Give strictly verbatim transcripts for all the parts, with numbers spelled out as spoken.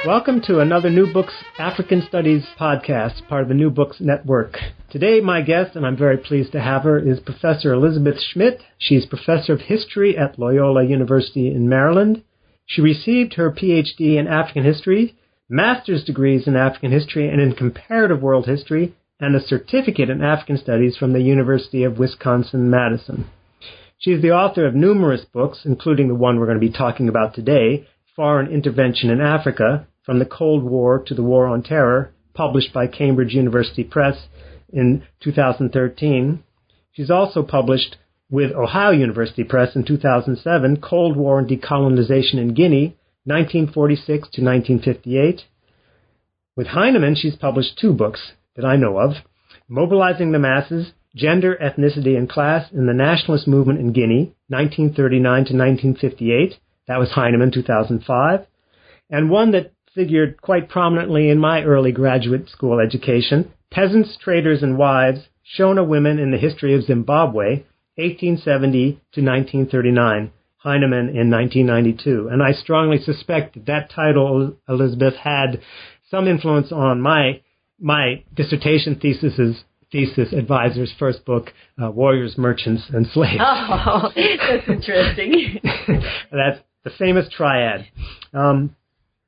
Welcome to another New Books African Studies podcast, part of the New Books Network. Today, my guest, and I'm very pleased to have her, is Professor Elizabeth Schmidt. She's Professor of History at Loyola University in Maryland. She received her P H D in African History, master's degrees in African History and in Comparative World History, and a certificate in African Studies from the University of Wisconsin-Madison. She is the author of numerous books, including the one we're going to be talking about today, Foreign Intervention in Africa, From the Cold War to the War on Terror, published by Cambridge University Press in two thousand thirteen. She's also published with Ohio University Press in two thousand seven, Cold War and Decolonization in Guinea, nineteen forty-six to nineteen fifty-eight. With Heinemann, she's published two books that I know of, Mobilizing the Masses, Gender, Ethnicity, and Class in the Nationalist Movement in Guinea, nineteen thirty-nine to nineteen fifty-eight. That was Heinemann, two thousand five. And one that figured quite prominently in my early graduate school education, Peasants, Traders, and Wives, Shona Women in the History of Zimbabwe, eighteen seventy to nineteen thirty-nine, Heinemann in nineteen ninety-two. And I strongly suspect that that title, Elizabeth, had some influence on my my dissertation thesis's thesis advisor's first book, uh, Warriors, Merchants, and Slaves. Oh, that's interesting. That's the famous triad. Um,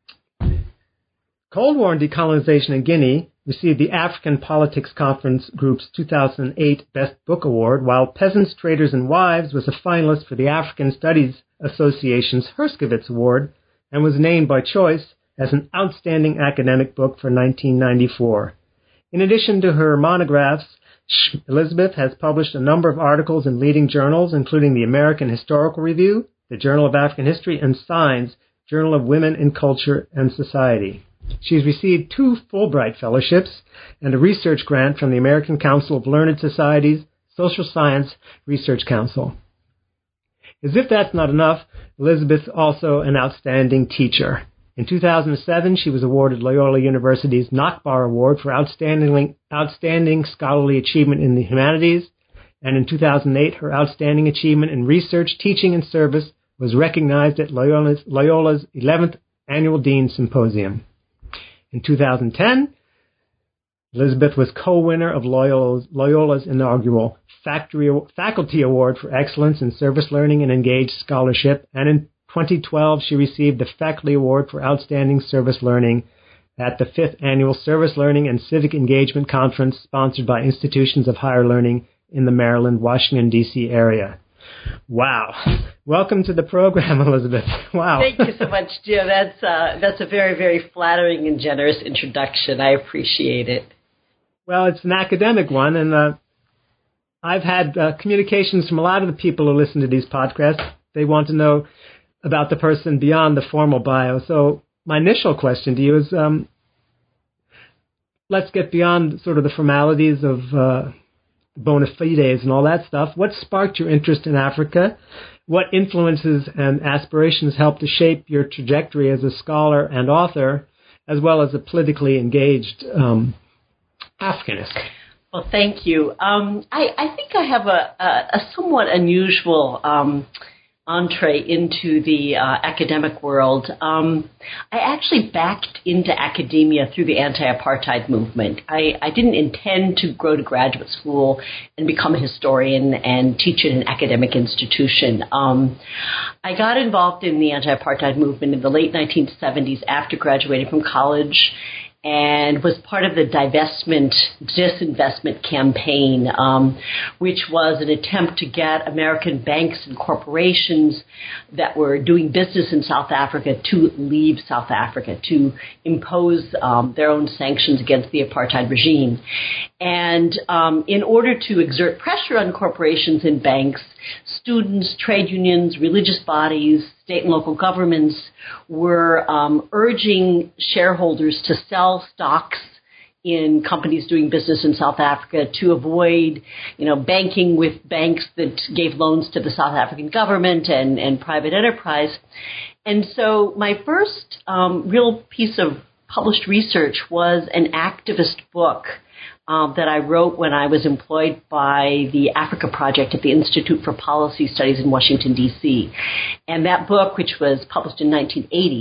Cold War and Decolonization in Guinea received the African Politics Conference Group's two thousand eight Best Book Award, while Peasants, Traders, and Wives was a finalist for the African Studies Association's Herskovits Award and was named by Choice as an outstanding academic book for nineteen ninety-four. In addition to her monographs, Elizabeth has published a number of articles in leading journals, including the American Historical Review, the Journal of African History, and Signs, Journal of Women in Culture and Society. She's received two Fulbright Fellowships and a research grant from the American Council of Learned Societies Social Science Research Council. As if that's not enough, Elizabeth is also an outstanding teacher. In two thousand seven, she was awarded Loyola University's Nachbar Award for outstanding, outstanding scholarly achievement in the humanities, and in two thousand eight, her outstanding achievement in research, teaching, and service was recognized at Loyola's, Loyola's eleventh Annual Dean Symposium. In two thousand ten, Elizabeth was co-winner of Loyola's, Loyola's inaugural Factory, Faculty Award for Excellence in Service Learning and Engaged Scholarship, and in twenty twelve, she received the Faculty Award for Outstanding Service Learning at the fifth Annual Service Learning and Civic Engagement Conference sponsored by Institutions of Higher Learning in the Maryland, Washington, D C area. Wow. Welcome to the program, Elizabeth. Wow. Thank you so much, Jim. That's, uh, that's a very, very flattering and generous introduction. I appreciate it. Well, it's an academic one, and uh, I've had uh, communications from a lot of the people who listen to these podcasts. They want to know about the person beyond the formal bio. So my initial question to you is, um, let's get beyond sort of the formalities of uh, bona fides and all that stuff. What sparked your interest in Africa? What influences and aspirations helped to shape your trajectory as a scholar and author, as well as a politically engaged um, Africanist? Well, thank you. Um, I, I think I have a, a, a somewhat unusual um entree into the uh, academic world. Um, I actually backed into academia through the anti-apartheid movement. I, I didn't intend to go to graduate school and become a historian and teach in an academic institution. Um, I got involved in the anti-apartheid movement in the late nineteen seventies after graduating from college, and was part of the divestment, disinvestment campaign, um, which was an attempt to get American banks and corporations that were doing business in South Africa to leave South Africa, to impose um, their own sanctions against the apartheid regime. And um, in order to exert pressure on corporations and banks, students, trade unions, religious bodies, state and local governments were um, urging shareholders to sell stocks in companies doing business in South Africa to avoid, you know, banking with banks that gave loans to the South African government and, and private enterprise. And so my first um, real piece of published research was an activist book Um, that I wrote when I was employed by the Africa Project at the Institute for Policy Studies in Washington, D C. And that book, which was published in nineteen eighty,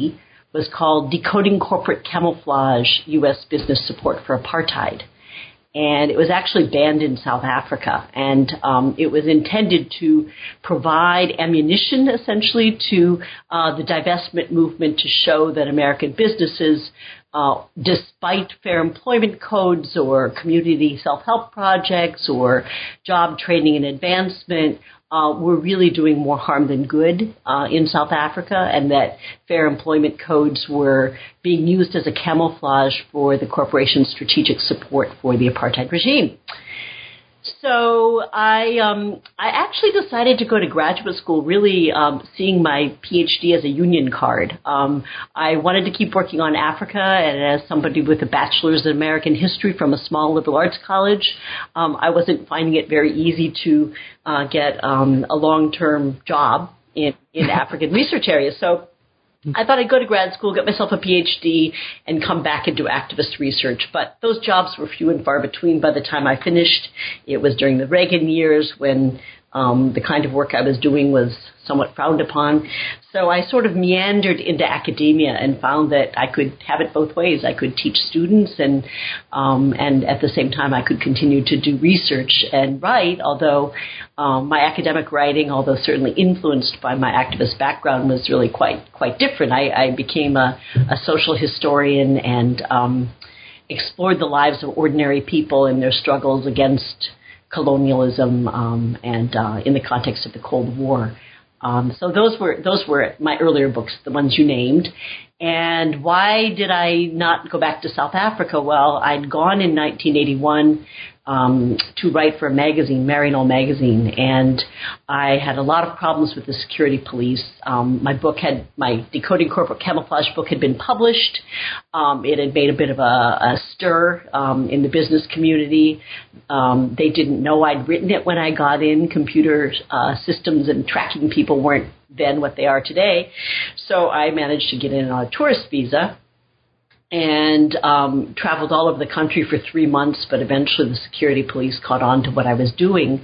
was called Decoding Corporate Camouflage, U S Business Support for Apartheid. And it was actually banned in South Africa. And um, it was intended to provide ammunition, essentially, to uh, the divestment movement to show that American businesses, uh, despite fair employment codes or community self-help projects or job training and advancement, Uh, were really doing more harm than good uh, in South Africa, and that fair employment codes were being used as a camouflage for the corporation's strategic support for the apartheid regime. So I um, I actually decided to go to graduate school really um, seeing my P H D as a union card. Um, I wanted to keep working on Africa, and as somebody with a bachelor's in American history from a small liberal arts college, um, I wasn't finding it very easy to uh, get um, a long-term job in, in African research areas. So I thought I'd go to grad school, get myself a P H D, and come back and do activist research. But those jobs were few and far between by the time I finished. It was during the Reagan years when um, the kind of work I was doing was somewhat frowned upon. So I sort of meandered into academia and found that I could have it both ways. I could teach students, and um, and at the same time I could continue to do research and write, although um, my academic writing, although certainly influenced by my activist background, was really quite quite different. I, I became a, a social historian and um, explored the lives of ordinary people and their struggles against colonialism um, and uh, in the context of the Cold War. Um, so those were those were my earlier books, the ones you named. And why did I not go back to South Africa? Well, I'd gone in nineteen eighty-one um, to write for a magazine, Maryknoll magazine, and I had a lot of problems with the security police. Um, my book had, my Decoding Corporate Camouflage book had been published. Um, it had made a bit of a, a stir um, in the business community. Um, they didn't know I'd written it when I got in. Computer uh, systems and tracking people weren't then what they are today. So I managed to get in on a tourist visa and um, traveled all over the country for three months, but eventually the security police caught on to what I was doing.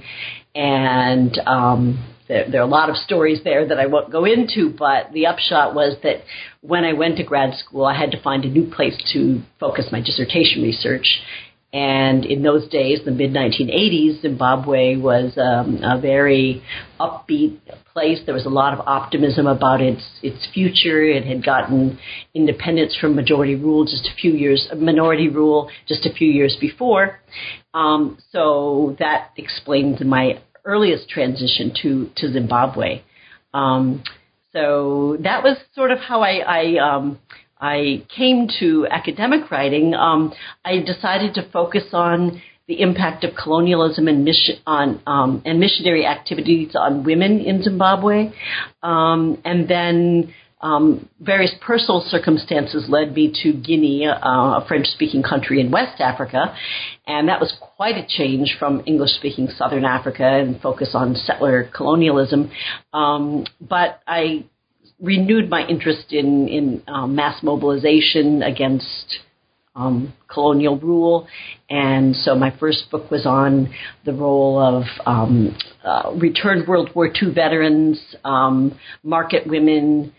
And um, there, there are a lot of stories there that I won't go into, but the upshot was that when I went to grad school, I had to find a new place to focus my dissertation research. And in those days, the mid nineteen eighties, Zimbabwe was um, a very upbeat place. There was a lot of optimism about its its future. It had gotten independence from majority rule just a few years, minority rule just a few years before. Um, so that explains my earliest transition to to Zimbabwe. Um, so that was sort of how I. I um, I came to academic writing. Um, I decided to focus on the impact of colonialism and mission on um, and missionary activities on women in Zimbabwe, um, and then um, various personal circumstances led me to Guinea, uh, a French-speaking country in West Africa, and that was quite a change from English-speaking Southern Africa and focus on settler colonialism. Um, but I renewed my interest in, in um, mass mobilization against um, colonial rule. And so my first book was on the role of um, uh, returned World War Two veterans, um, market women,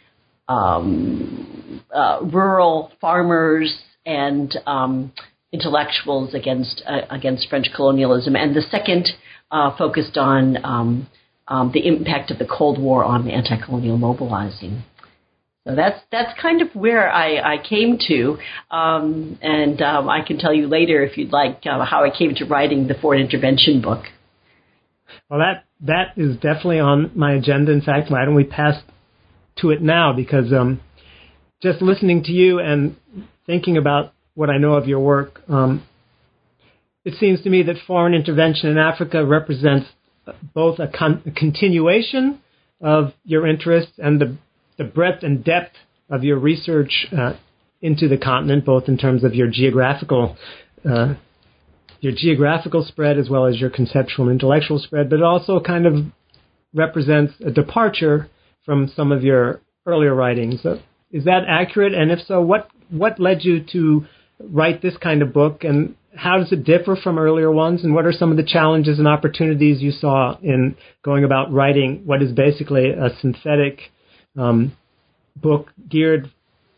um, uh, rural farmers, and um, intellectuals against uh, against French colonialism. And the second uh, focused on um, Um, the impact of the Cold War on anti-colonial mobilizing. So that's that's kind of where I, I came to, um, and um, I can tell you later if you'd like uh, how I came to writing the Foreign Intervention book. Well, that that is definitely on my agenda. In fact, why don't we pass to it now? Because um, just listening to you and thinking about what I know of your work, um, it seems to me that foreign intervention in Africa represents both a, con- a continuation of your interests and the, the breadth and depth of your research uh, into the continent, both in terms of your geographical uh, your geographical spread as well as your conceptual and intellectual spread, but it also kind of represents a departure from some of your earlier writings. So is that accurate? And if so, what what led you to write this kind of book, and how does it differ from earlier ones, and what are some of the challenges and opportunities you saw in going about writing what is basically a synthetic um, book geared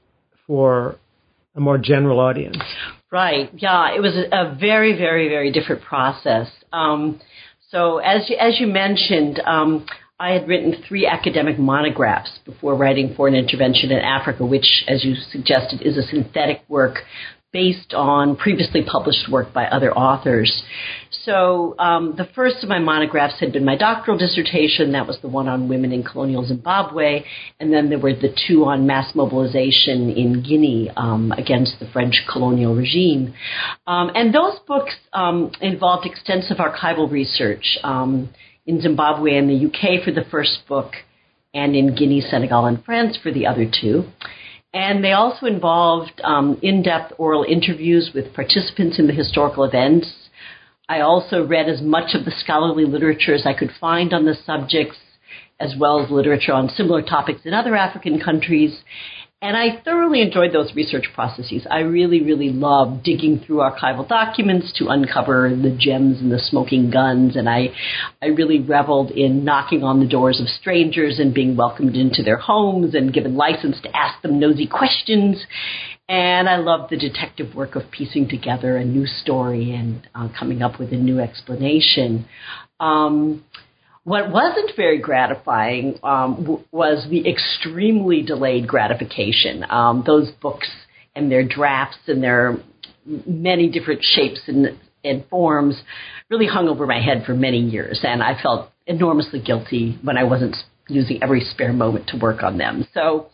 for a more general audience. Right. Yeah, it was a, a very, very, very different process. Um, so as you, as you mentioned, um, I had written three academic monographs before writing Foreign Intervention in Africa, which, as you suggested, is a synthetic work based on previously published work by other authors. So um, the first of my monographs had been my doctoral dissertation. That was the one on women in colonial Zimbabwe. And then there were the two on mass mobilization in Guinea um, against the French colonial regime. Um, and those books um, involved extensive archival research um, in Zimbabwe and the U K for the first book, and in Guinea, Senegal, and France for the other two. And they also involved um, in-depth oral interviews with participants in the historical events. I also read as much of the scholarly literature as I could find on the subjects, as well as literature on similar topics in other African countries. And I thoroughly enjoyed those research processes. I really, really loved digging through archival documents to uncover the gems and the smoking guns. And I, I really reveled in knocking on the doors of strangers and being welcomed into their homes and given license to ask them nosy questions. And I loved the detective work of piecing together a new story and uh, coming up with a new explanation. Um, What wasn't very gratifying um, w- was the extremely delayed gratification. Um, those books and their drafts and their many different shapes and, and forms really hung over my head for many years, and I felt enormously guilty when I wasn't using every spare moment to work on them. So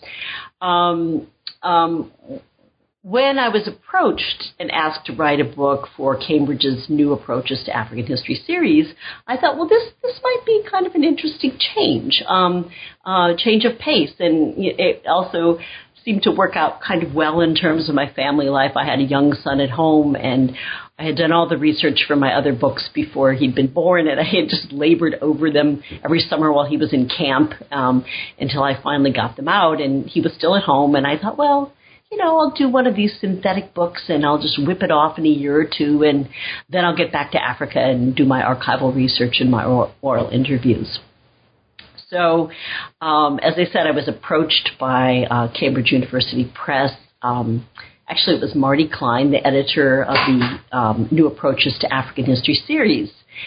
um, um, when I was approached and asked to write a book for Cambridge's New Approaches to African History series, I thought, well, this this might be kind of an interesting change, um, uh, change of pace. And it also seemed to work out kind of well in terms of my family life. I had a young son at home, and I had done all the research for my other books before he'd been born, and I had just labored over them every summer while he was in camp um, until I finally got them out, and he was still at home. And I thought, well, you know, I'll do one of these synthetic books and I'll just whip it off in a year or two, and then I'll get back to Africa and do my archival research and my oral interviews. So, um, as I said, I was approached by uh, Cambridge University Press. Um, actually, it was Marty Klein, the editor of the um, New Approaches to African History series.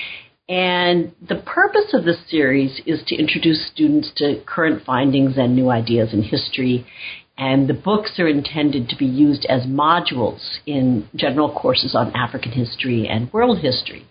And the purpose of this series is to introduce students to current findings and new ideas in history. And the books are intended to be used as modules in general courses on African history and world history.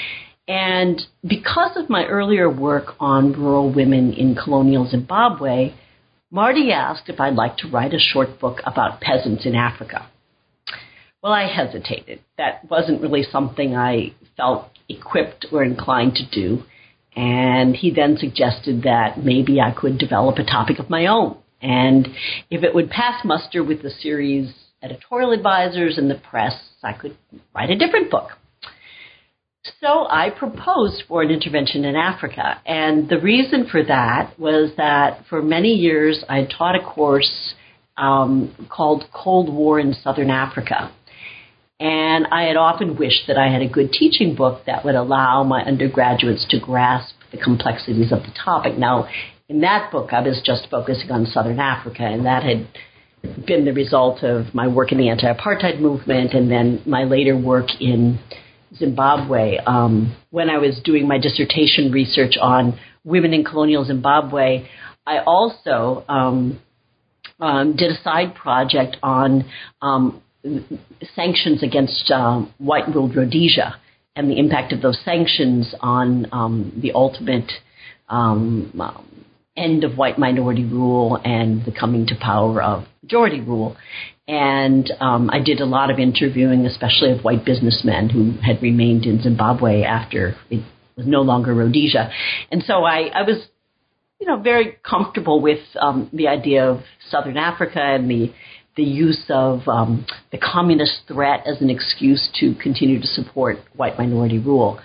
And because of my earlier work on rural women in colonial Zimbabwe, Marty asked if I'd like to write a short book about peasants in Africa. Well, I hesitated. That wasn't really something I felt equipped or inclined to do. And he then suggested that maybe I could develop a topic of my own. And if it would pass muster with the series' editorial advisors and the press, I could write a different book. So I proposed Foreign Intervention in Africa. And the reason for that was that for many years I had taught a course um, called Cold War in Southern Africa. And I had often wished that I had a good teaching book that would allow my undergraduates to grasp the complexities of the topic. Now, in that book, I was just focusing on Southern Africa, and that had been the result of my work in the anti-apartheid movement and then my later work in Zimbabwe. Um, when I was doing my dissertation research on women in colonial Zimbabwe, I also um, um, did a side project on um, sanctions against uh, white-ruled Rhodesia and the impact of those sanctions on um, the ultimate um, um, end of white minority rule and the coming to power of majority rule. And um, I did a lot of interviewing, especially of white businessmen who had remained in Zimbabwe after it was no longer Rhodesia. And so I, I was, you know, very comfortable with um, the idea of Southern Africa and the the use of um, the communist threat as an excuse to continue to support white minority rule.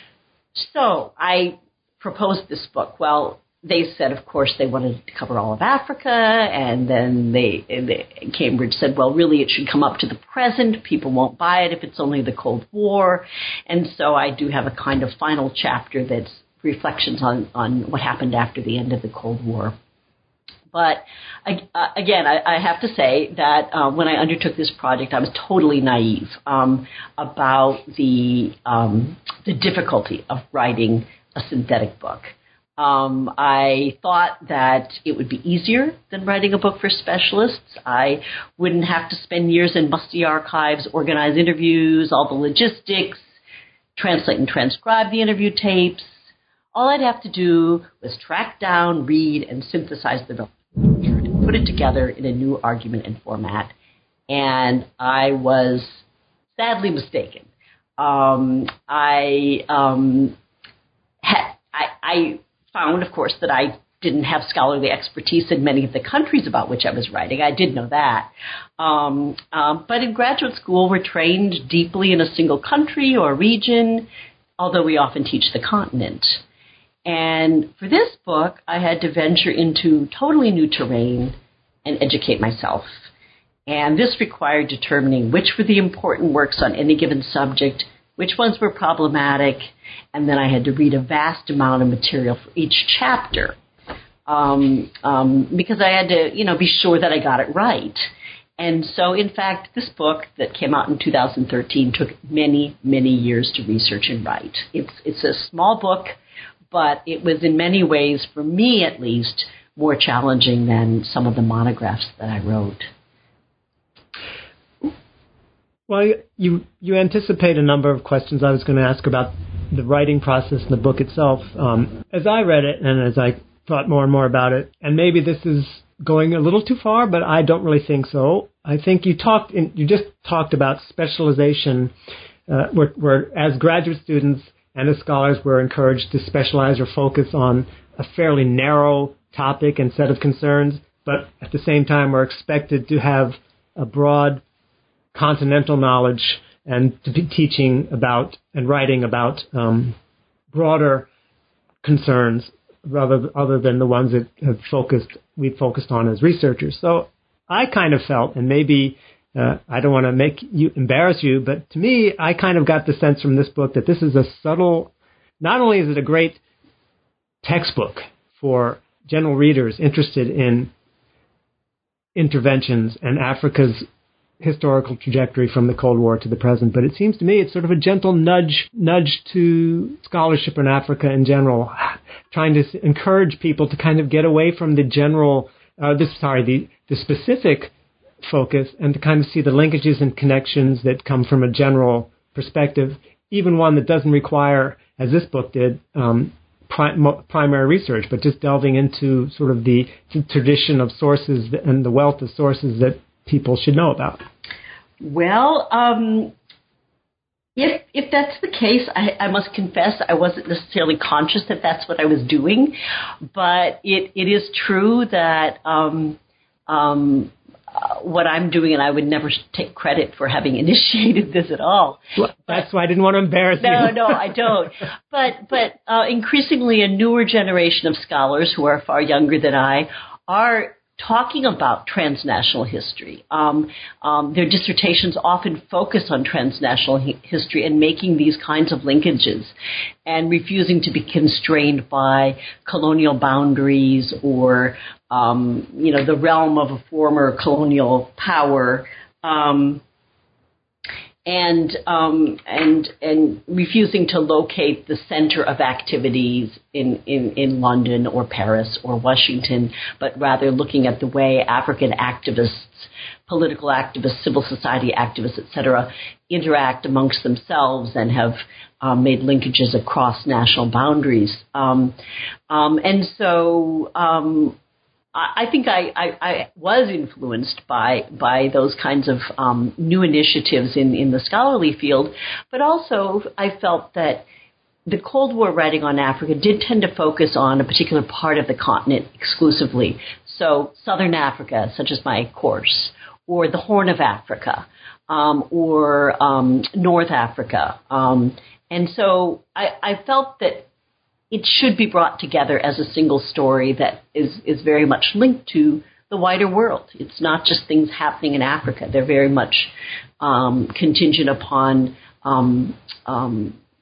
So I proposed this book. Well, they said, of course, they wanted to cover all of Africa, and then they, they Cambridge said, well, really, it should come up to the present. People won't buy it if it's only the Cold War. And so I do have a kind of final chapter that's reflections on, on what happened after the end of the Cold War. But uh, again, I, I have to say that uh, when I undertook this project, I was totally naive um, about the um, the difficulty of writing a synthetic book. Um, I thought that it would be easier than writing a book for specialists. I wouldn't have to spend years in musty archives, organize interviews, all the logistics, translate and transcribe the interview tapes. All I'd have to do was track down, read, and synthesize the book and put it together in a new argument and format. And I was sadly mistaken. Um, I, um, ha- I, I found, of course, that I didn't have scholarly expertise in many of the countries about which I was writing. I did know that. Um, um, but in graduate school, we're trained deeply in a single country or region, although we often teach the continent. And for this book, I had to venture into totally new terrain and educate myself. And this required determining which were the important works on any given subject, which ones were problematic, and then I had to read a vast amount of material for each chapter um, um, because I had to, you know, be sure that I got it right. And so, in fact, this book that came out in two thousand thirteen took many, many years to research and write. It's it's a small book, but it was in many ways, for me at least, more challenging than some of the monographs that I wrote. Well, you you anticipate a number of questions I was going to ask about the writing process and the book itself. Um, as I read it and as I thought more and more about it, and maybe this is going a little too far, but I don't really think so. I think you talked in, you just talked about specialization, uh, where, where as graduate students and as scholars we're encouraged to specialize or focus on a fairly narrow topic and set of concerns, but at the same time we're expected to have a broad continental knowledge and to be teaching about and writing about um, broader concerns rather other than the ones that have focused we've focused on as researchers. So I kind of felt, and maybe uh, I don't want to make you embarrass you, but to me, I kind of got the sense from this book that this is a subtle. Not only is it a great textbook for general readers interested in interventions and Africa's historical trajectory from the Cold War to the present, but it seems to me it's sort of a gentle nudge nudge to scholarship in Africa in general, trying to encourage people to kind of get away from the general, uh, this sorry, the, the specific focus and to kind of see the linkages and connections that come from a general perspective, even one that doesn't require, as this book did, um, pri- primary research, but just delving into sort of the, the tradition of sources and the wealth of sources that people should know about. Well, um, if if that's the case, I, I must confess I wasn't necessarily conscious that that's what I was doing, but it, it is true that um, um, uh, what I'm doing, and I would never take credit for having initiated this at all. Well, that's why I didn't want to embarrass no, you. No, no, I don't. But but uh, increasingly, a newer generation of scholars who are far younger than I are talking about transnational history. Um, um, their dissertations often focus on transnational hi- history and making these kinds of linkages and refusing to be constrained by colonial boundaries or, um, you know, the realm of a former colonial power. Um, And um, and and refusing to locate the center of activities in, in, in London or Paris or Washington, but rather looking at the way African activists, political activists, civil society activists, et cetera, interact amongst themselves and have um, made linkages across national boundaries. Um, um, and so um, I think I, I, I was influenced by by those kinds of um, new initiatives in, in the scholarly field, but also I felt that the Cold War writing on Africa did tend to focus on a particular part of the continent exclusively. So Southern Africa, such as my course, or the Horn of Africa, um, or um, North Africa. Um, and so I, I felt that it should be brought together as a single story that is, is very much linked to the wider world. It's not just things happening in Africa. They're very much um, contingent upon um, um,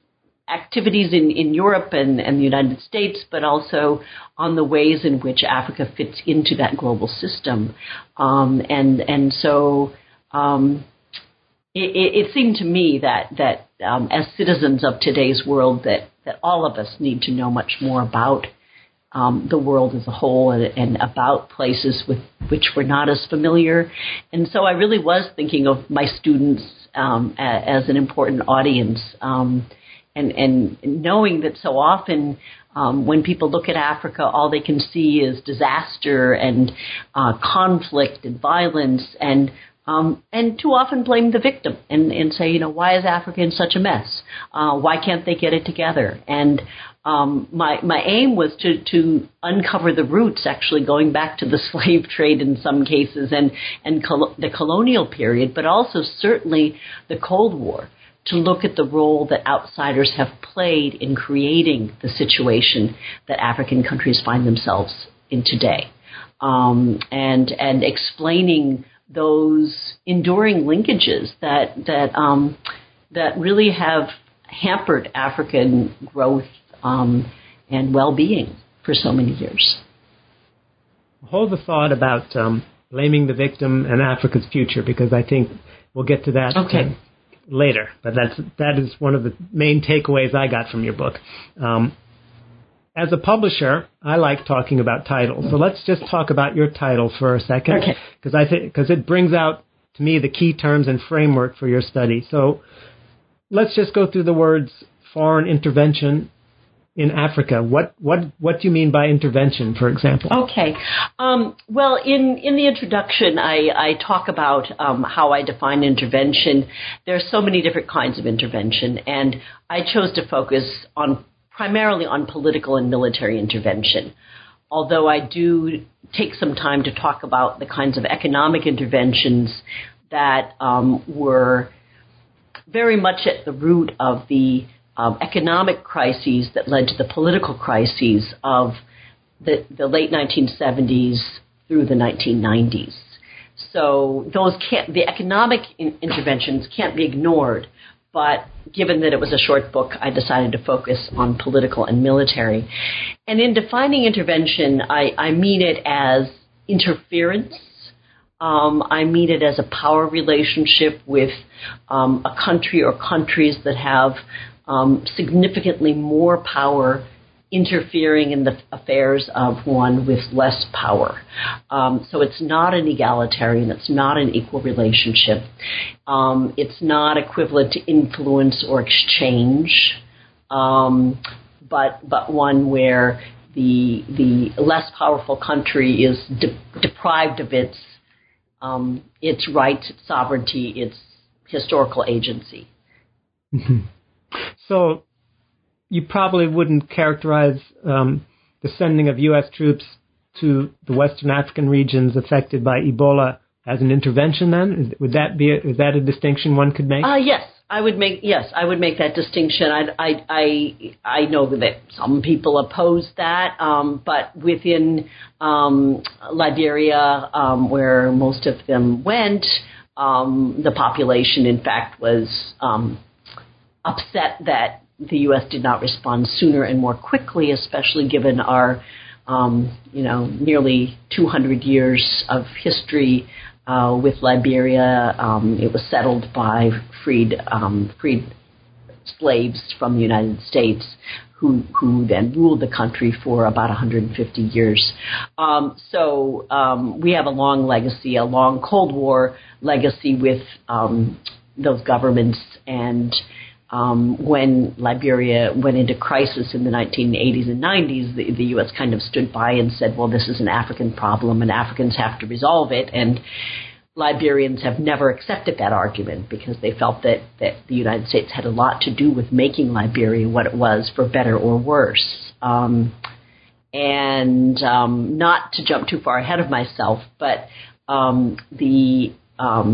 activities in, in Europe and, and the United States, but also on the ways in which Africa fits into that global system. Um, and and so um, it, it seemed to me that that um, as citizens of today's world, that, that all of us need to know much more about um, the world as a whole and, and about places with which we're not as familiar. And so I really was thinking of my students um, as, as an important audience. Um, And, and knowing that so often um, when people look at Africa, all they can see is disaster and uh, conflict and violence, and um, and too often blame the victim and, and say, you know, why is Africa in such a mess? Uh, why can't they get it together? And um, my my aim was to, to uncover the roots, actually going back to the slave trade in some cases and, and col- the colonial period, but also certainly the Cold War, to look at the role that outsiders have played in creating the situation that African countries find themselves in today, um, and and explaining those enduring linkages that that um, that really have hampered African growth um, and well-being for so many years. Hold the thought about um, blaming the victim and Africa's future, because I think we'll get to that. Okay. In, later, but that's that is one of the main takeaways I got from your book. Um, as a publisher, I like talking about titles, so let's just talk about your title for a second, because okay. I think because it brings out to me the key terms and framework for your study. So let's just go through the words foreign intervention in Africa. What what what do you mean by intervention, for example? Okay. Um, well, in, in the introduction, I, I talk about um, how I define intervention. There are so many different kinds of intervention, and I chose to focus on primarily on political and military intervention. Although I do take some time to talk about the kinds of economic interventions that um, were very much at the root of the Um, economic crises that led to the political crises of the, the late nineteen seventies through the nineteen nineties. So those can't, the economic in, interventions can't be ignored, but given that it was a short book, I decided to focus on political and military. And in defining intervention, I, I mean it as interference. Um, I mean it as a power relationship with um, a country or countries that have Um, significantly more power interfering in the affairs of one with less power. Um, so it's not an egalitarian, it's not an equal relationship. Um, it's not equivalent to influence or exchange, um, but but one where the the less powerful country is de- deprived of its um, its rights, its sovereignty, its historical agency. Mm-hmm. So you probably wouldn't characterize um, the sending of U S troops to the Western African regions affected by Ebola as an intervention then? Is, would that be a, is that a distinction one could make? Uh, yes, I would make yes, I would make that distinction. I I I, I know that some people oppose that, um, but within um, Liberia, um, where most of them went, um, the population, in fact, was um, upset that the U S did not respond sooner and more quickly, especially given our, um, you know, nearly two hundred years of history uh, with Liberia. Um, it was settled by freed um, freed slaves from the United States, who who then ruled the country for about one hundred fifty years. Um, so um, we have a long legacy, a long Cold War legacy with um, those governments. And Um, when Liberia went into crisis in the nineteen eighties and nineties, the, the U S kind of stood by and said, well, this is an African problem and Africans have to resolve it. And Liberians have never accepted that argument because they felt that, that the United States had a lot to do with making Liberia what it was, for better or worse. Um, and um, not to jump too far ahead of myself, but um, the... Um,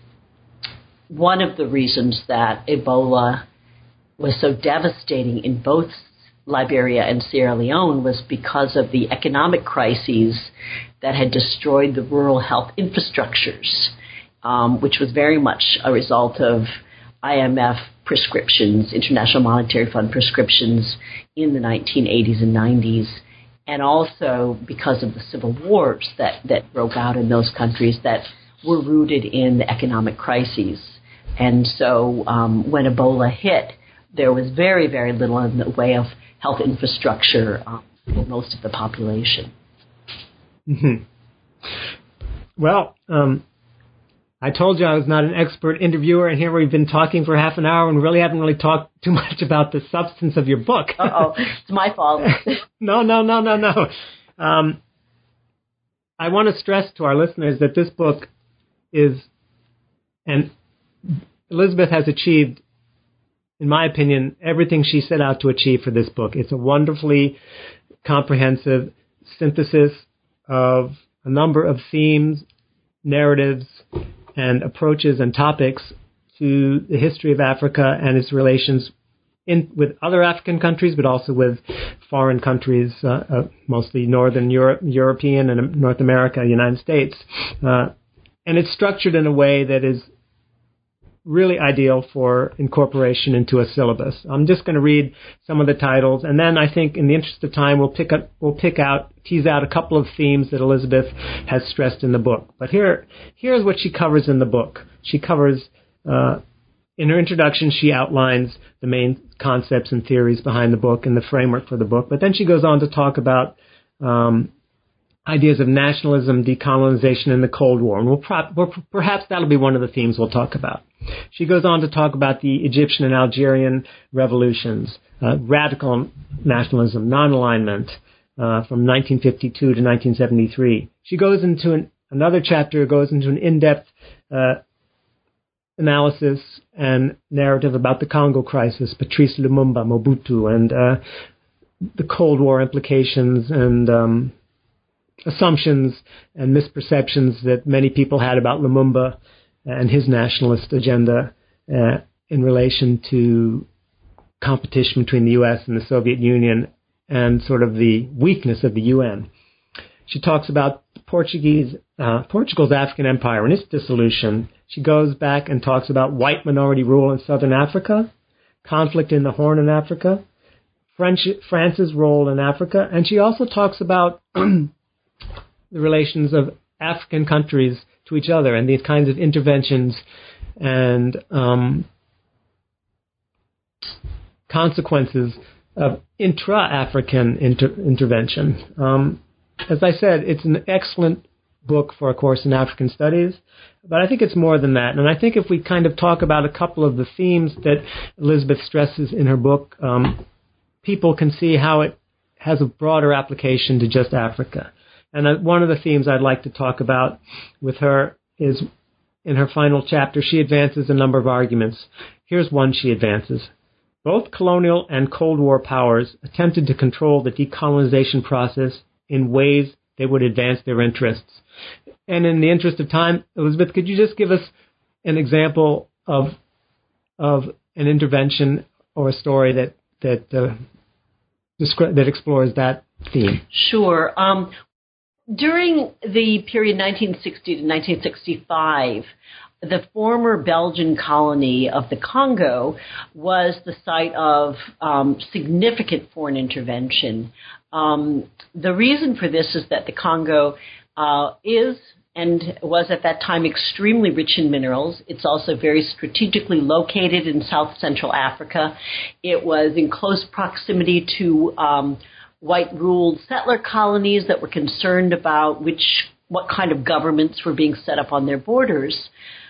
One of the reasons that Ebola was so devastating in both Liberia and Sierra Leone was because of the economic crises that had destroyed the rural health infrastructures, um, which was very much a result of I M F prescriptions, International Monetary Fund prescriptions in the nineteen eighties and nineties, and also because of the civil wars that, that broke out in those countries that were rooted in the economic crises. And so um, when Ebola hit, there was very, very little in the way of health infrastructure um, for most of the population. Mm-hmm. Well, um, I told you I was not an expert interviewer, and here we've been talking for half an hour and really haven't really talked too much about the substance of your book. Uh-oh, it's my fault. no, no, no, no, no. Um, I want to stress to our listeners that this book is, and Elizabeth has achieved, in my opinion, everything she set out to achieve for this book. It's a wonderfully comprehensive synthesis of a number of themes, narratives, and approaches and topics to the history of Africa and its relations in, with other African countries, but also with foreign countries, uh, uh, mostly Northern Europe, European and North America, United States. Uh, and it's structured in a way that is really ideal for incorporation into a syllabus. I'm just going to read some of the titles, and then I think in the interest of time, we'll pick up, we'll pick out, tease out a couple of themes that Elizabeth has stressed in the book. But here, here's what she covers in the book. She covers, uh, in her introduction, she outlines the main concepts and theories behind the book and the framework for the book. But then she goes on to talk about um, ideas of nationalism, decolonization, and the Cold War. And we'll, pro- we'll perhaps that'll be one of the themes we'll talk about. She goes on to talk about the Egyptian and Algerian revolutions, uh, radical nationalism, non-alignment uh, from nineteen fifty-two to nineteen seventy-three. She goes into an, another chapter, goes into an in-depth uh, analysis and narrative about the Congo crisis, Patrice Lumumba, Mobutu, and uh, the Cold War implications and um, assumptions and misperceptions that many people had about Lumumba and his nationalist agenda uh, in relation to competition between the U S and the Soviet Union and sort of the weakness of the U N. She talks about Portuguese, uh, Portugal's African empire and its dissolution. She goes back and talks about white minority rule in southern Africa, conflict in the Horn in Africa, French, France's role in Africa, and she also talks about the relations of African countries to each other and these kinds of interventions and um, consequences of intra-African inter- intervention. Um, as I said, it's an excellent book for a course in African studies, but I think it's more than that. And I think if we kind of talk about a couple of the themes that Elizabeth stresses in her book, um, people can see how it has a broader application to just Africa. And one of the themes I'd like to talk about with her is in her final chapter, she advances a number of arguments. Here's one she advances. Both colonial and Cold War powers attempted to control the decolonization process in ways that would advance their interests. And in the interest of time, Elizabeth, could you just give us an example of of an intervention or a story that that uh, descri- that explores that theme? Sure. Um, During the period nineteen sixty to nineteen sixty-five, the former Belgian colony of the Congo was the site of um, significant foreign intervention. Um, the reason for this is that the Congo uh, is and was at that time extremely rich in minerals. It's also very strategically located in South Central Africa. It was in close proximity to um, white-ruled settler colonies that were concerned about which what kind of governments were being set up on their borders.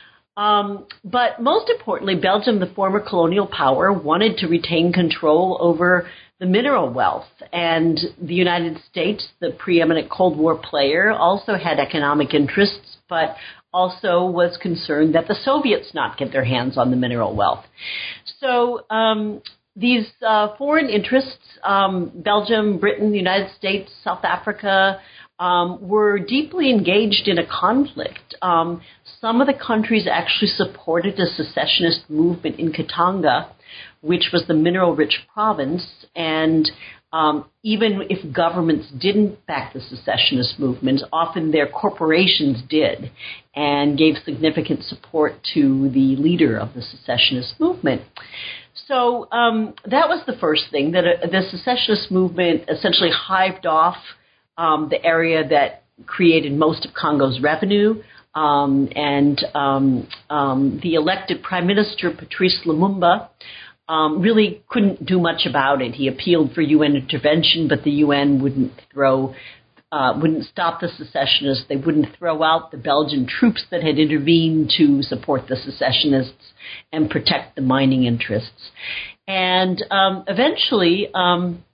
Um, but most importantly, Belgium, the former colonial power, wanted to retain control over the mineral wealth. And the United States, the preeminent Cold War player, also had economic interests, but also was concerned that the Soviets not get their hands on the mineral wealth. So um, these uh, foreign interests, um, Belgium, Britain, the United States, South Africa, um, were deeply engaged in a conflict. Um, some of the countries actually supported a secessionist movement in Katanga, which was the mineral-rich province, and Um, even if governments didn't back the secessionist movement, often their corporations did and gave significant support to the leader of the secessionist movement. So um, that was the first thing, that uh, the secessionist movement essentially hived off um, the area that created most of Congo's revenue. Um, and um, um, the elected Prime Minister, Patrice Lumumba, um, really couldn't do much about it. He appealed for U N intervention, but the U N wouldn't throw, uh, wouldn't stop the secessionists. They wouldn't throw out the Belgian troops that had intervened to support the secessionists and protect the mining interests. And um, eventually, um,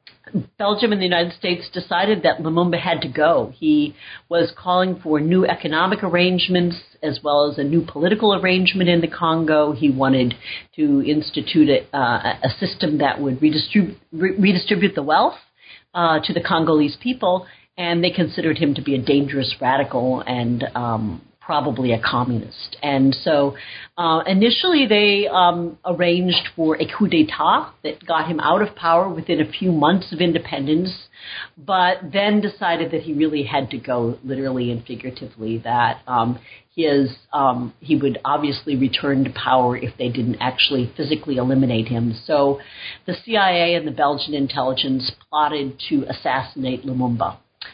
Belgium and the United States decided that Lumumba had to go. He was calling for new economic arrangements as well as a new political arrangement in the Congo. He wanted to institute a, uh, a system that would redistribute, re- redistribute the wealth uh, to the Congolese people, and they considered him to be a dangerous radical and um, probably a communist. And so uh, initially they um, arranged for a coup d'etat that got him out of power within a few months of independence, but then decided that he really had to go, literally and figuratively, that um, his um, he would obviously return to power if they didn't actually physically eliminate him. So the C I A and the Belgian intelligence plotted to assassinate Lumumba.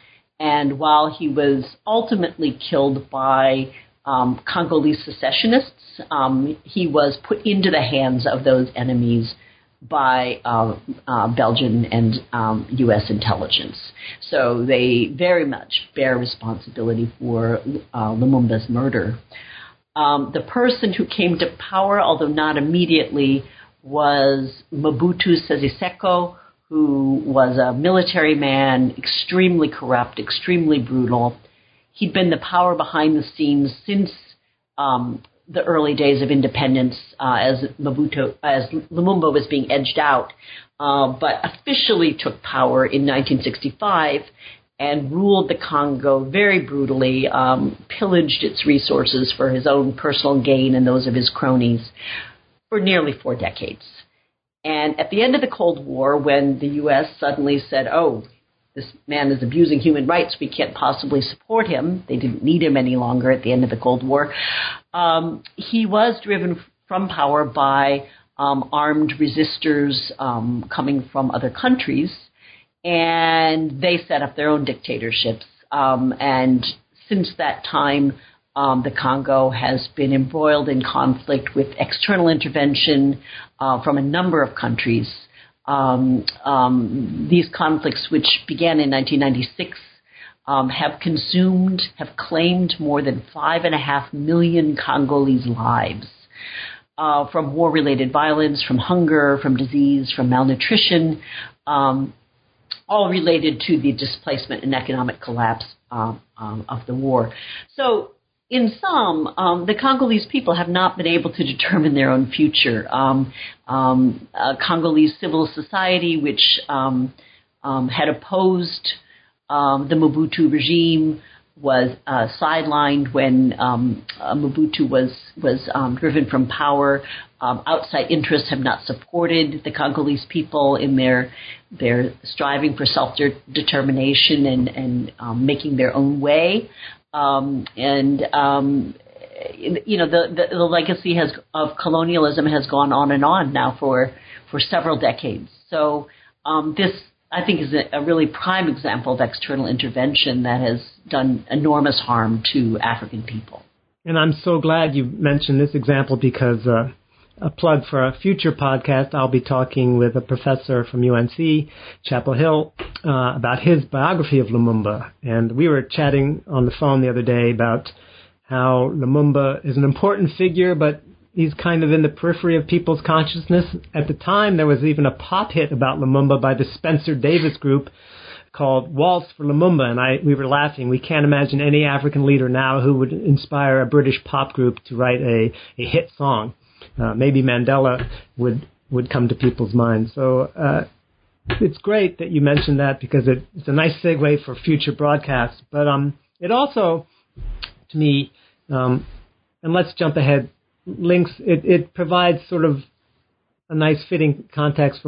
And while he was ultimately killed by um, Congolese secessionists, um, he was put into the hands of those enemies by uh, uh, Belgian and um, U S intelligence. So they very much bear responsibility for uh, Lumumba's murder. Um, the person who came to power, although not immediately, was Mobutu Sese Seko, who was a military man, extremely corrupt, extremely brutal. He'd been the power behind the scenes since um, the early days of independence, uh, as Mobutu, as Lumumba was being edged out, uh, but officially took power in nineteen sixty-five and ruled the Congo very brutally, um, pillaged its resources for his own personal gain and those of his cronies for nearly four decades. And at the end of the Cold War, when the U S suddenly said, oh, this man is abusing human rights, we can't possibly support him, they didn't need him any longer at the end of the Cold War, um, he was driven from power by um, armed resistors um, coming from other countries, and they set up their own dictatorships. Um, and since that time, Um, the Congo has been embroiled in conflict with external intervention uh, from a number of countries. Um, um, these conflicts, which began in nineteen ninety-six, um, have consumed, have claimed more than five and a half million Congolese lives, uh, from war-related violence, from hunger, from disease, from malnutrition, um, all related to the displacement and economic collapse um, um, of the war. So, in sum, um, the Congolese people have not been able to determine their own future. Um, um, uh, Congolese civil society, which um, um, had opposed um, the Mobutu regime, was uh, sidelined when um, uh, Mobutu was was um, driven from power. Um, outside interests have not supported the Congolese people in their their striving for self-determination and and um, making their own way. Um, and, um, you know, the, the, the legacy has of colonialism has gone on and on now for, for several decades. So um, this, I think, is a, a really prime example of external intervention that has done enormous harm to African people. And I'm so glad you mentioned this example because uh, a plug for a future podcast, I'll be talking with a professor from U N C, Chapel Hill, uh, about his biography of Lumumba. And we were chatting on the phone the other day about how Lumumba is an important figure, but he's kind of in the periphery of people's consciousness. At the time, there was even a pop hit about Lumumba by the Spencer Davis Group called Waltz for Lumumba, and I we were laughing. We can't imagine any African leader now who would inspire a British pop group to write a, a hit song. Uh, maybe Mandela would, would come to people's minds. So uh, it's great that you mentioned that because it, it's a nice segue for future broadcasts. But um, it also, to me, um, and let's jump ahead, links, it, it provides sort of a nice fitting context for my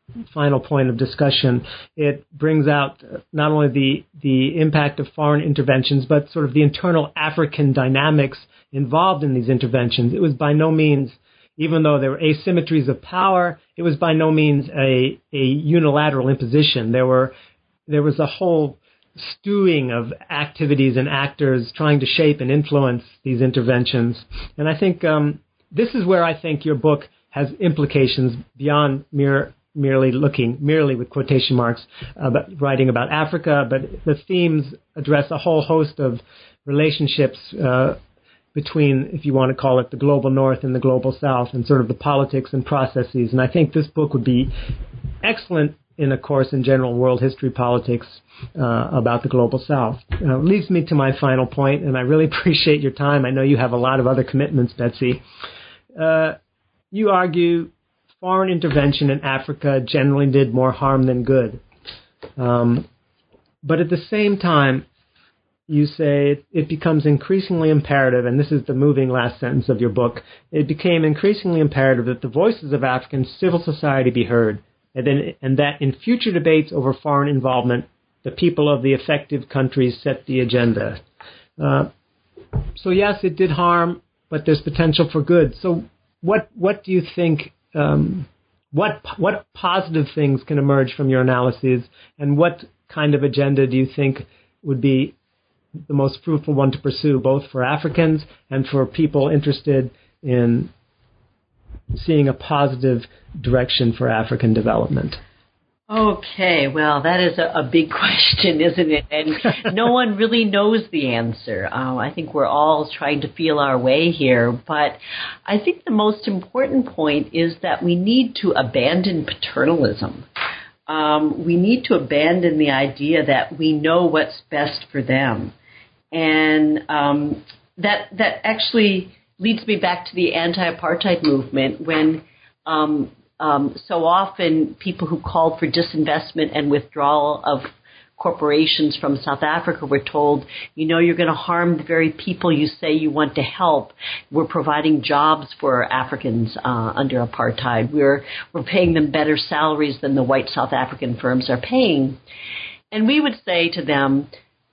final point of discussion. It brings out not only the, the impact of foreign interventions, but sort of the internal African dynamics involved in these interventions. It was by no means, even though there were asymmetries of power, it was by no means a, a unilateral imposition. There were, there was a whole stewing of activities and actors trying to shape and influence these interventions. And I think um, this is where I think your book has implications beyond mere merely looking, merely with quotation marks, about writing about Africa, but the themes address a whole host of relationships uh, between, if you want to call it, the global North and the global South, and sort of the politics and processes. And I think this book would be excellent in a course in general world history politics uh, about the global South. Uh, leads me to my final point, and I really appreciate your time. I know you have a lot of other commitments, Betsy. Uh, you argue foreign intervention in Africa generally did more harm than good. Um, but at the same time, you say it, it becomes increasingly imperative, and this is the moving last sentence of your book, it became increasingly imperative that the voices of African civil society be heard, and, then, and that in future debates over foreign involvement, the people of the effective countries set the agenda. Uh, so yes, it did harm, but there's potential for good. So what what do you think, um, what what positive things can emerge from your analyses, and what kind of agenda do you think would be the most fruitful one to pursue, both for Africans and for people interested in seeing a positive direction for African development? Okay, well, that is a, a big question, isn't it? And no one really knows the answer. Uh, I think we're all trying to feel our way here. But I think the most important point is that we need to abandon paternalism. Um, we need to abandon the idea that we know what's best for them. And um, that that actually leads me back to the anti-apartheid movement, when um, um, so often people who called for disinvestment and withdrawal of corporations from South Africa were told, you know, you're going to harm the very people you say you want to help. We're providing jobs for Africans uh, under apartheid. We're we're paying them better salaries than the white South African firms are paying. And we would say to them,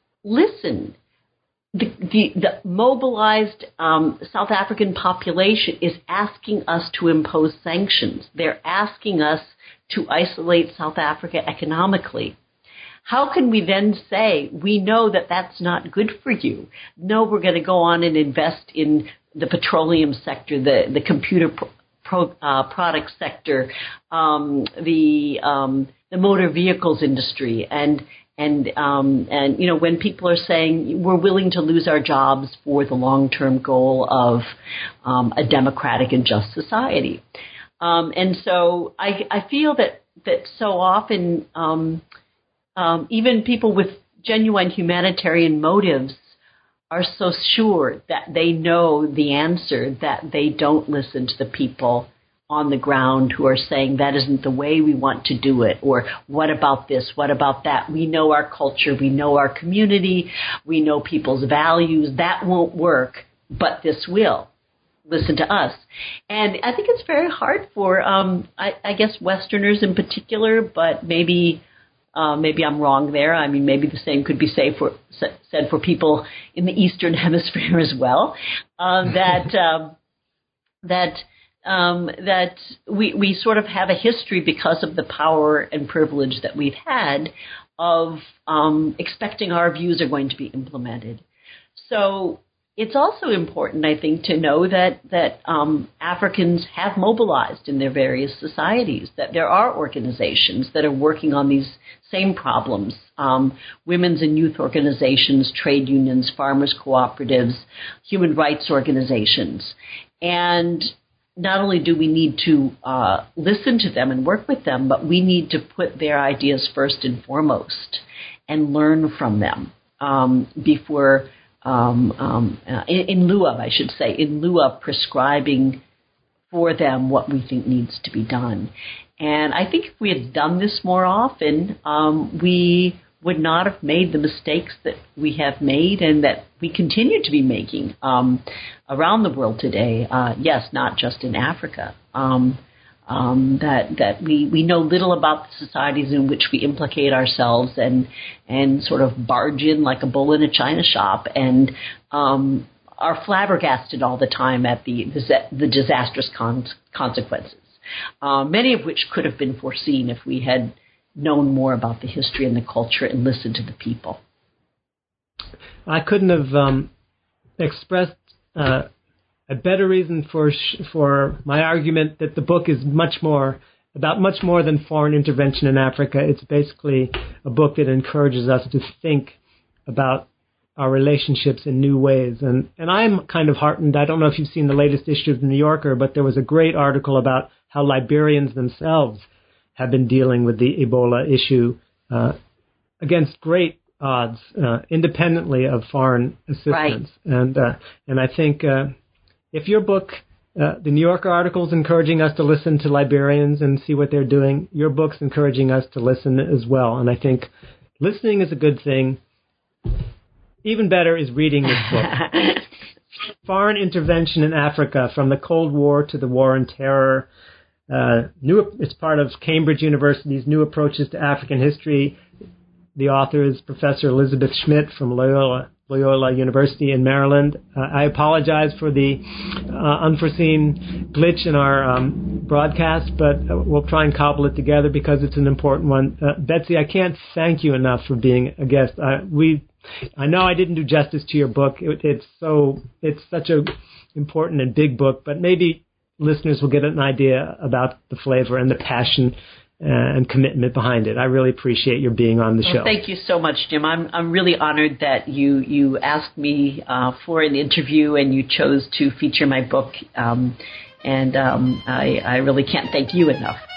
listen, The, the, the mobilized um, South African population is asking us to impose sanctions. They're asking us to isolate South Africa economically. How can we then say, we know that that's not good for you? No, we're going to go on and invest in the petroleum sector, the, the computer pro, pro, uh, product sector, um, the, um, the motor vehicles industry, and And, um, and you know, when people are saying we're willing to lose our jobs for the long-term goal of um, a democratic and just society. Um, and so I, I feel that, that so often um, um, even people with genuine humanitarian motives are so sure that they know the answer that they don't listen to the people on the ground who are saying that isn't the way we want to do it, or what about this, what about that? We know our culture, we know our community, we know people's values. That won't work, but this will. Listen to us. And I think it's very hard for, um, I, I guess, Westerners in particular, but maybe uh, maybe I'm wrong there. I mean, maybe the same could be say for, said for people in the Eastern Hemisphere as well, uh, that um, that Um, that we, we sort of have a history because of the power and privilege that we've had of um, expecting our views are going to be implemented. So it's also important, I think, to know that, that um, Africans have mobilized in their various societies, that there are organizations that are working on these same problems, um, women's and youth organizations, trade unions, farmers' cooperatives, human rights organizations. And not only do we need to uh, listen to them and work with them, but we need to put their ideas first and foremost and learn from them um, before, um, um, uh, in, in lieu of, I should say, in lieu of prescribing for them what we think needs to be done. And I think if we had done this more often, um, we would not have made the mistakes that we have made and that we continue to be making um, around the world today. Uh, yes, not just in Africa. Um, um, that that we, we know little about the societies in which we implicate ourselves and and sort of barge in like a bull in a china shop and um, are flabbergasted all the time at the the, the disastrous con- consequences, uh, many of which could have been foreseen if we had known more about the history and the culture and listened to the people. I couldn't have um, expressed uh, a better reason for sh- for my argument that the book is much more about much more than foreign intervention in Africa. It's basically a book that encourages us to think about our relationships in new ways. And, and I'm kind of heartened. I don't know if you've seen the latest issue of The New Yorker, but there was a great article about how Liberians themselves have been dealing with the Ebola issue uh, against great odds, uh, independently of foreign assistance. Right. And uh, and I think uh, if your book, uh, the New Yorker article, is encouraging us to listen to Liberians and see what they're doing, your book's encouraging us to listen as well. And I think listening is a good thing. Even better is reading this book. Foreign Intervention in Africa, From the Cold War to the War on Terror. Uh, new, it's part of Cambridge University's New Approaches to African History. The author is Professor Elizabeth Schmidt from Loyola, Loyola University in Maryland. Uh, I apologize for the uh, unforeseen glitch in our um, broadcast, but uh, we'll try and cobble it together because it's an important one. Uh, Betsy, I can't thank you enough for being a guest. Uh, we, I know I didn't do justice to your book. It, it's so it's such a important and big book, but maybe listeners will get an idea about the flavor and the passion Uh, and commitment behind it. I really appreciate your being on the well, show. Thank you so much, Jim. I'm I'm really honored that you you asked me uh, for an interview and you chose to feature my book, um, and um, I I really can't thank you enough.